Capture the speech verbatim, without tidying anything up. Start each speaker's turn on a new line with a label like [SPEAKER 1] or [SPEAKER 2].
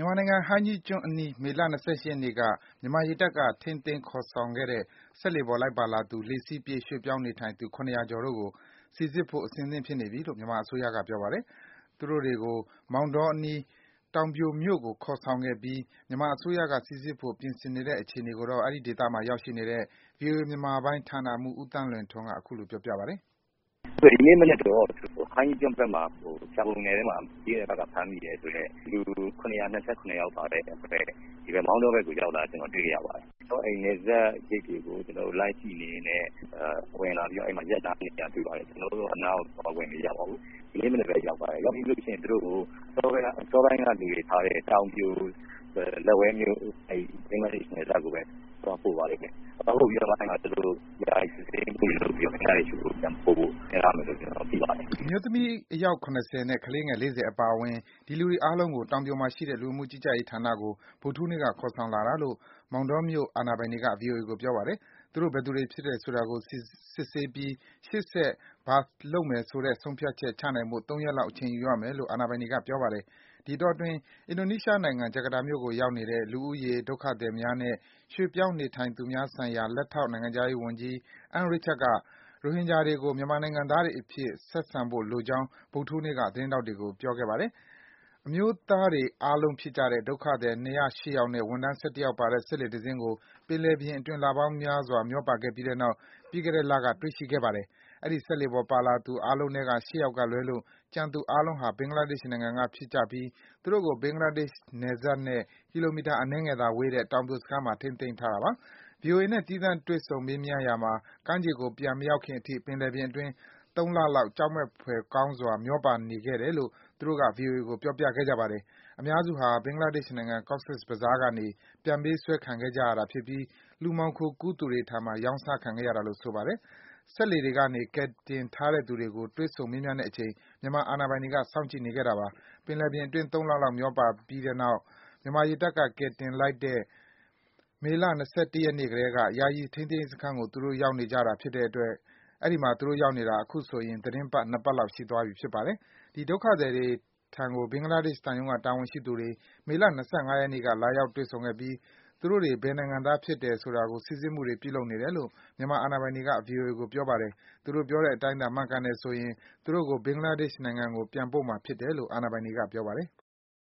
[SPEAKER 1] မြန်မာနိုင်ငံဟိုင်းကြီးကျွန်းအနီး မေလ ၂၈ ရက်နေ့က မြန်မာရေတပ်က ထိန်းသိမ်းခေါ်ဆောင်ခဲ့တဲ့ စက်လှေပေါ်လိုက်ပါလာသူ လှေစီးပြေး ရွှေ့ပြောင်းနေထိုင်သူ ၇၀၀ ကျော်တို့ကို စိစစ်ဖို့ အဆင်သင့်ဖြစ်နေပြီလို့ မြန်မာအစိုးရက ပြောပါတယ်။ သူတို့တွေကို မောင်တောအနီး တောင်ပြိုမြို့ကို ခေါ်ဆောင်ခဲ့ပြီး မြန်မာအစိုးရက စိစစ်ဖို့ ပြင်ဆင်နေတဲ့ အခြေအနေကိုတော့ အဲဒီဒေသမှာ ရောက်ရှိနေတဲ့ ဗွီအိုအေမြန်မာပိုင်းဌာနမှူး ဦးသန်းလွင်ထွန်းက အခုလို ပြောပြပါတယ်။
[SPEAKER 2] “ဒီနေ့မနက်တော့ ဟိုင်းကြီးကျွန်းဘက်မှာ ဖျာပုံနယ်ထဲမှာ ရဲတပ်ဖွဲ့က ဖမ်းမိတယ်ဆိုတဲ့ လူ ၇၂၇ ယောက်ပါတဲ့အဖွဲ့ ဒီဘက် မောင်တောဘက်ကို ရောက်လာတာ ကျနော်တွေ့ရပါတယ်။ အဲဒီနယ်စပ်ဂိတ်တွေကို ကျနော်တို့ လိုက်ကြည့်နေရင်းနဲ့ ဝင်လာပြီးတော့ အဲဒီမှာ ရပ်တားနေတာတွေ့ပါတယ်။ ကျနော်တို့တော့ အနားကိုသွားခွင့်မရပါဘူး။ ဒီနေ့မနက်ပဲ ရောက်ပါတယ်။ ရောက်ပြီးလို့ရှိရင် သူတို့ကို အစောပိုင်းကလူတွေထားတဲ့ တောင်ပြိုလက်ဝဲမြို့ ဘင်္ဂလားဒေ့ရှ်နယ်စပ်ကိုပဲ သွားပို့ပါလိမ့်မယ်။ သွားပို့ပြီးတော့မှ အဲဒီမှာ သူတို့ ယာယီစစ်ဆေးမှုတွေလုပ်ပြီးတော့ ဘင်္ဂလားဒေ့ရှ်ကို ပြန်ပို့ဖို့ စဉ်းစားမယ်လို့ ကျနော်သိပါတယ်။ ”
[SPEAKER 1] အမျိုးသမီးအယောက် ၇၀ နဲ့ ကလေးငယ် ၄၀ အပါအဝင် ဒီလူတွေအားလုံးကို တောင်ပြိုမှာရှိတဲ့ လူဝင်မှုကြီးကြပ်ရေးဌာနကို ဗုဒ္ဓဟူးနေ့က ခေါ်ဆောင်လာတာလို့ မောင်တောမြို့ အာဏာပိုင်တွေက ဗွီအိုအေကို ပြောပါတယ်။ သူတို့ ဘယ်သူတွေဖြစ်တယ်ဆိုတာကို စစ်ဆေးပြီး ရှေ့ဆက် ဘာလုပ်မယ်ဆိုတဲ့ ဆုံးဖြတ်ချက် ချနိုင်ဖို့ သုံးရက်လောက် အချိန်ယူရမယ်လို့ အာဏာပိုင်တွေက ပြောပါတယ်။ ဒီအတောအတွင်း အင်ဒိုနီးရှားနိုင်ငံ၊ ဂျကာတာမြို့ကို ရောက်နေတဲ့ လူဦးရေ၊ ဒုက္ခသည်များနဲ့ ရွှေ့ပြောင်းနေထိုင်သူများဆိုင်ရာ လက်ထောက် နိုင်ငံခြားရေးဝန်ကြီး Ann Richard က ရိုဟင်ဂျာတွေကို မြန်မာနိုင်ငံသားတွေအဖြစ် ဆက်ဆံဖို့လိုကြောင်း ဗုဒ္ဓဟူးနေ့က သတင်းထောက်တွေကို ပြောခဲ့ပါတယ်။ အမျိုးသားတွေအားလုံးဖြစ်ကြတဲ့ ဒုက္ခသည် ၂၀၈ ယောက်နဲ့ ဝန်ထမ်း ၁၁ ယောက်ပါတဲ့ စက်လှေတစင်းကို ပင်လယ်ပြင်အတွင်း လပေါင်းများစွာ မျောပါခဲ့ပြီးတဲ့နောက် ပြီးခဲ့တဲ့လက တွေ့ရှိခဲ့ပါတယ်။ အဲဒီ စက်လှေပေါ်ပါလာသူ အားလုံးထဲက ၈ ယောက်ကလွဲလို့ ကျန်သူအားလုံးဟာ ဘင်္ဂလားဒေ့ရှ်နိုင်ငံကဖြစ်ကြပြီး သူတို့ကို ဘင်္ဂလားဒေ့ရှ်နယ်စပ်နဲ့ ကီလိုမီတာ အနည်းငယ်သာဝေးတဲ့ တောင်ပြိုစခန်းမှာ ထိန်းသိမ်းထားတာပါ။ ဗွီအိုအေနဲ့ သီးသန့်တွေ့ဆုံ မေးမြန်းရာမှာ ကမ်းခြေကို ပြန်မရောက်ခင်အထိ ပင်လယ်ပြင်အတွင်း သုံးလလောက် ကြောက်မက်ဖွယ်ကောင်းစွာ မျောပါနေခဲ့တယ်လို့ သူတို့က ဗွီအိုအေကို ပြောပြခဲ့ကြပါတယ်။ အများစုဟာ ဘင်္ဂလားဒေ့ရှ်နိုင်ငံ၊ Cox's Bazar ကနေ ပြန်ပေးဆွဲခံခဲ့ကြရတာဖြစ်ပြီး လူမှောင်ခိုကူးသူတွေထံမှာ ရောင်းစားခံခဲ့ရတာလို့ ဆိုပါတယ်။ စက်လှေတွေကနေ ကယ်တင်ထားတဲ့သူတွေကို တွေ့ဆုံမေးမြန်းတဲ့အချိန် မြန်မာအာဏာပိုင်တွေက စောင့်ကြည့်နေခဲ့တာပါ။ ပင်လယ်ပြင်အတွင်း သုံးလလောက် မျောပါပြီးတဲ့နောက် မြန်မာရေတပ်က ကယ်တင်လိုက်တဲ့ မေလ ၂၁ ရက်နေ့ကတည်းက ယာယီထိန်းသိမ်းရေးစခန်းကို သူတို့ ရောက်နေကြတာဖြစ်တဲ့အတွက် အဲဒီမှာ သူတို့ရောက်နေတာ အခုဆိုရင် သီတင်းပတ် ၂ ပတ်လောက် ရှိသွားပြီ ဖြစ်ပါတယ်။ ဒီ ဒုက္ခသည်တွေထံကို ဘင်္ဂလားဒေ့ရှ်သံရုံးက တာဝန်ရှိသူတွေ မေလ ၂၅ ရက်နေ့က လာရောက် တွေ့ဆုံခဲ့ပြီး သူတို့တွေ ဘယ်နိုင်ငံသားဖြစ်တယ်ဆိုတာကို စိစစ်မှုတွေ ပြုလုပ်နေတယ်လို့ မြန်မာအာဏာပိုင်တွေက ဗွီအိုအေကို ပြောပါတယ်။ သူတို့ပြောတဲ့အတိုင်းသာ မှန်ကန်တယ်ဆိုရင် သူတို့ကို ဘင်္ဂလားဒေ့ရှ်နိုင်ငံကို ပြန်ပို့မှာဖြစ်တယ်လို့ အာဏာပိုင်တွေက ပြောပါတယ်။